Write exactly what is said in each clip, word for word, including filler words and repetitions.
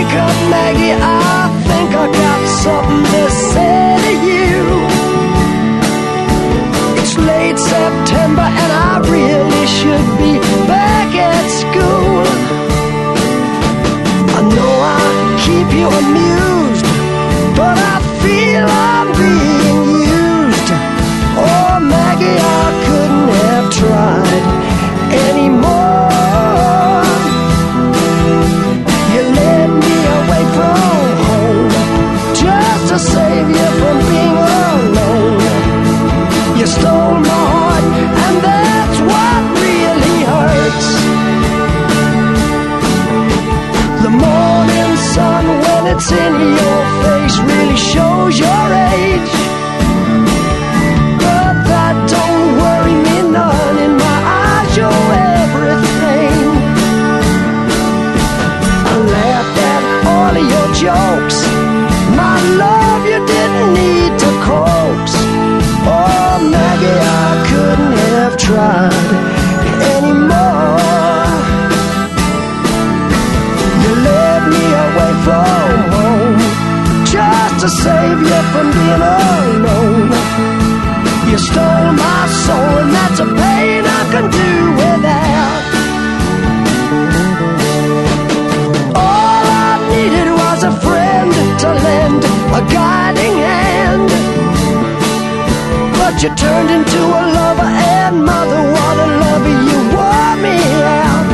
wake up, Maggie, I think I got something to say to you. It's late September and I really should be back at school. I know I keep you amused, but I feel I'm being used. Oh, Maggie, I couldn't have tried anymore. You led me away from home just to save you from being alone. You stole my heart, and that's what really hurts. The morning sun, when it's in your face, really shows your age. But that don't worry me none. In my eyes, you're everything. I laughed at all of your jokes. My love, you didn't need to coax. Oh, Maggie, I couldn't have tried anymore. You led me away from home just to save you from being alone. You stole my soul, and that's a pain I can do without. All I needed was a friend to lend a guiding hand. But you turned into a lover, and mother, what a lover, you wore me out.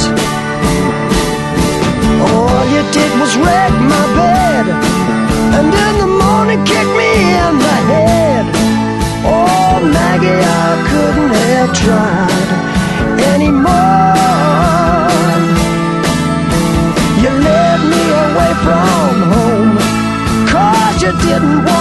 All you did was wreck my bed, and in the morning kick me in the head. Oh, Maggie, I couldn't have tried anymore. You led me away from home, 'cause you didn't want